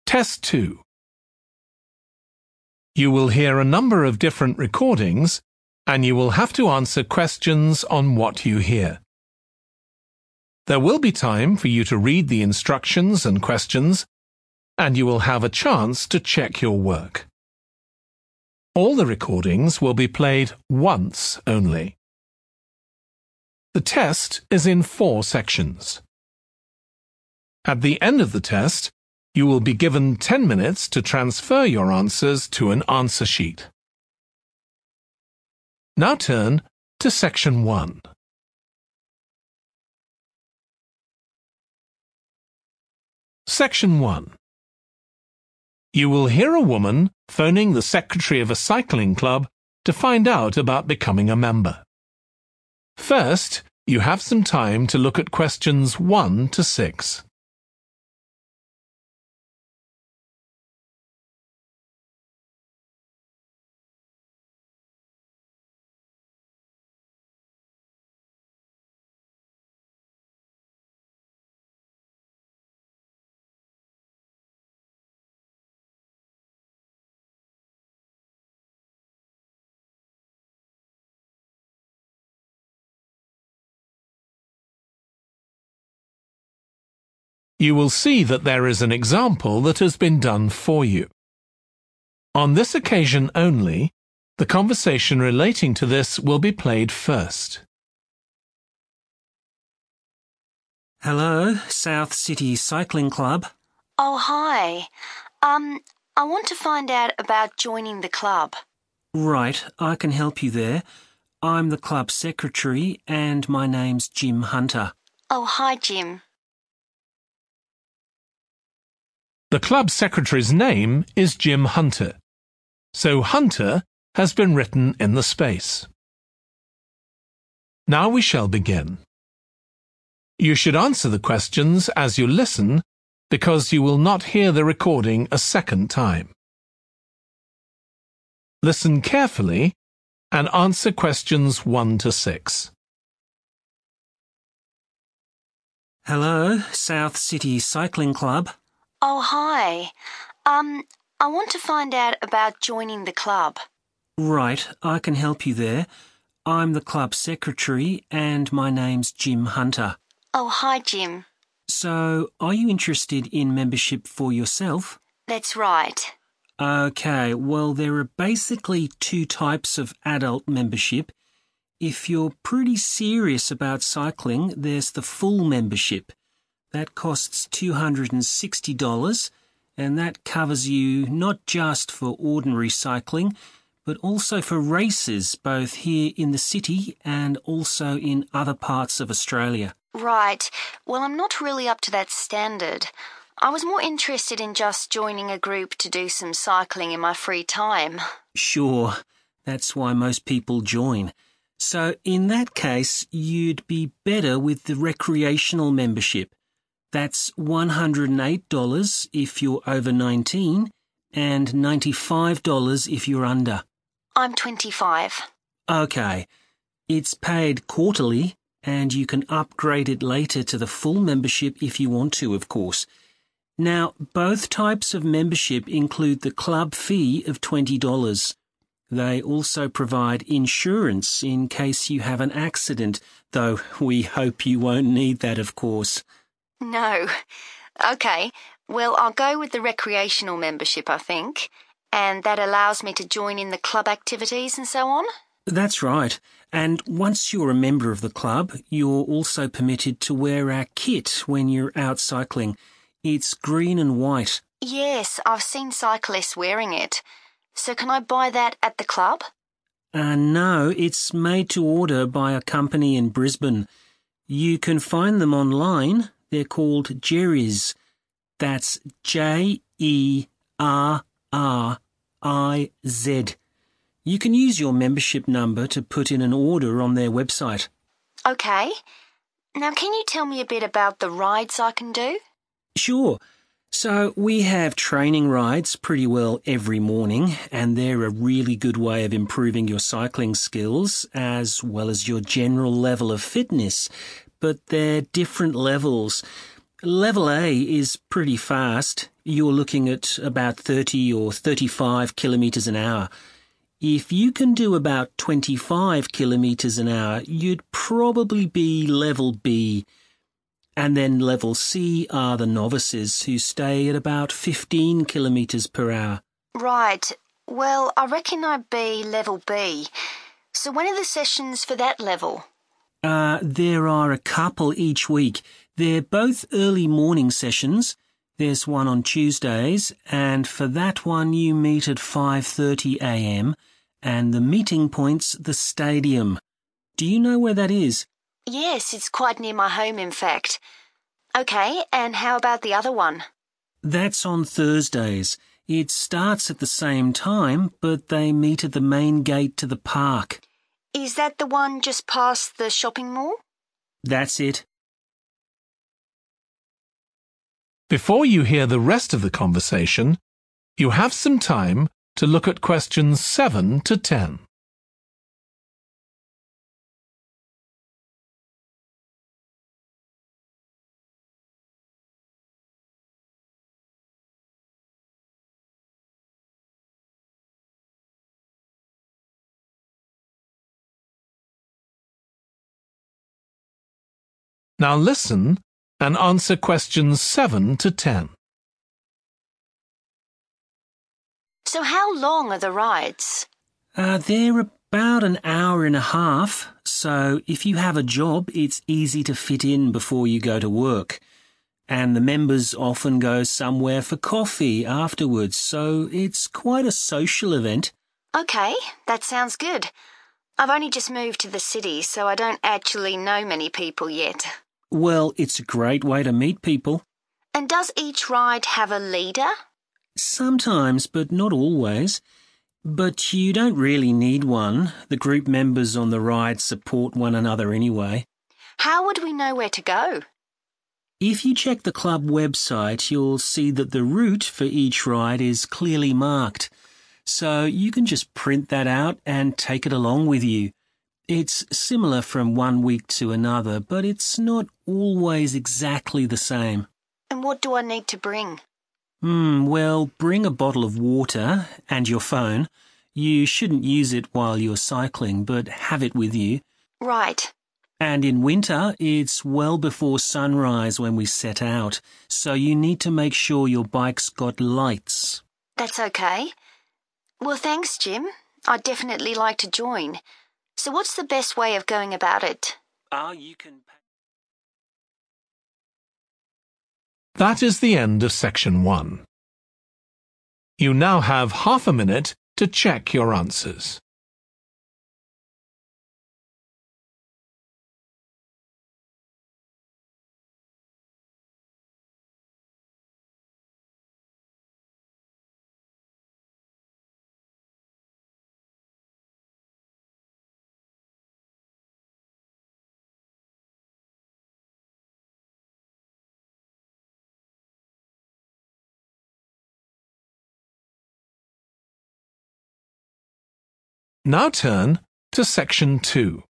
Test 2. You will hear a number of different recordings, and you will have to answer questions on what you hear. There will be time for you to read the instructions and questions, and you will have a chance to check your work. All the recordings will be played once only. The test is in 4 sections. At the end of the test, you will be given 10 minutes to transfer your answers to an answer sheet. Now turn to Section 1. Section 1. You will hear a woman phoning the secretary of a cycling club to find out about becoming a member. First, you have some time to look at questions 1 to 6. You will see that there is an example that has been done for you. On this occasion only, the conversation relating to this will be played first. Hello, South City Cycling Club. Oh, hi. I want to find out about joining the club. Right, I can help you there. I'm the club secretary and my name's Jim Hunter. Oh, hi, Jim. The club secretary's name is Jim Hunter, so Hunter has been written in the space. Now we shall begin. You should answer the questions as you listen because you will not hear the recording a second time. Listen carefully and answer questions 1 to 6. Hello, South City Cycling Club. Oh, hi. I want to find out about joining the club. Right, I can help you there. I'm the club secretary and my name's Jim Hunter. Oh, hi, Jim. So, are you interested in membership for yourself? That's right. Okay, well, there are basically 2 types of adult membership. If you're pretty serious about cycling, there's the full membership. That costs $260, and that covers you not just for ordinary cycling, but also for races both here in the city and also in other parts of Australia. Right. Well, I'm not really up to that standard. I was more interested in just joining a group to do some cycling in my free time. Sure, that's why most people join. So in that case, you'd be better with the recreational membership. That's $108 if you're over 19 and $95 if you're under. I'm 25. Okay. It's paid quarterly and you can upgrade it later to the full membership if you want to, of course. Now, both types of membership include the club fee of $20. They also provide insurance in case you have an accident, though we hope you won't need that, of course. No. Okay, well, I'll go with the recreational membership, I think, and that allows me to join in the club activities and so on? That's right. And once you're a member of the club, you're also permitted to wear our kit when you're out cycling. It's green and white. Yes, I've seen cyclists wearing it. So can I buy that at the club? No, it's made to order by a company in Brisbane. You can find them online. They're called Jerry's. That's Jerriz. You can use your membership number to put in an order on their website. Okay. Now can you tell me a bit about the rides I can do? Sure. So we have training rides pretty well every morning, and they're a really good way of improving your cycling skills as well as your general level of fitness. But they're different levels. Level A is pretty fast. you're looking at about 30 or 35 kilometres an hour. If you can do about 25 kilometres an hour, you'd probably be level B. And then level C are the novices who stay at about 15 kilometres per hour. Right. Well, I reckon I'd be level B. So when are the sessions for that level? There are a couple each week. They're both early morning sessions. There's one on Tuesdays, and for that one you meet at 5:30 a.m, and the meeting point's the stadium. Do you know where that is? Yes, it's quite near my home, in fact. Okay, and how about the other one? That's on Thursdays. It starts at the same time, but they meet at the main gate to the park. Is that the one just past the shopping mall? That's it. Before you hear the rest of the conversation, you have some time to look at questions 7 to 10. Now listen and answer questions 7 to 10. So how long are the rides? They're about an hour and a half, so if you have a job, it's easy to fit in before you go to work. And the members often go somewhere for coffee afterwards, so it's quite a social event. Okay, that sounds good. I've only just moved to the city, so I don't actually know many people yet. Well, it's a great way to meet people. And does each ride have a leader? Sometimes, but not always. But you don't really need one. The group members on the ride support one another anyway. How would we know where to go? If you check the club website, you'll see that the route for each ride is clearly marked. So you can just print that out and take it along with you. It's similar from one week to another, but it's not always exactly the same. And what do I need to bring? Well, bring a bottle of water and your phone. You shouldn't use it while you're cycling, but have it with you. Right. And in winter, it's well before sunrise when we set out, so you need to make sure your bike's got lights. That's okay. Well, thanks, Jim. I'd definitely like to join. So what's the best way of going about it? You can... That is the end of section 1. You now have half a minute to check your answers. Now turn to section 2.